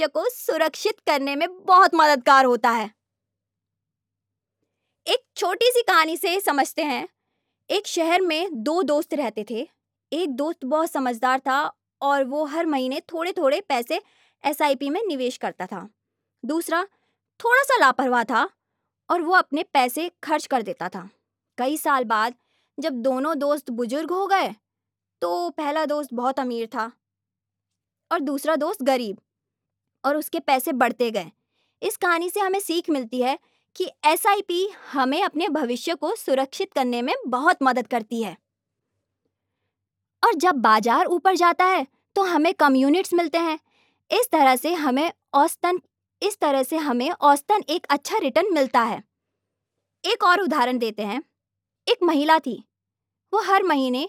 को सुरक्षित करने में बहुत मददगार होता है। एक छोटी सी कहानी से समझते हैं। एक शहर में दो दोस्त रहते थे। एक दोस्त बहुत समझदार था और वो हर महीने थोड़े थोड़े पैसे एसआईपी में निवेश करता था। दूसरा थोड़ा सा लापरवाह था और वो अपने पैसे खर्च कर देता था। कई साल बाद जब दोनों दोस्त बुजुर्ग हो गए तो पहला दोस्त बहुत अमीर था और दूसरा दोस्त गरीब, और उसके पैसे बढ़ते गए। इस कहानी से हमें सीख मिलती है कि एसआईपी हमें अपने भविष्य को सुरक्षित करने में बहुत मदद करती है। और जब बाजार ऊपर जाता है तो हमें कम यूनिट्स मिलते हैं। इस तरह से हमें औसतन एक अच्छा रिटर्न मिलता है। एक और उदाहरण देते हैं। एक महिला थी। वो हर महीने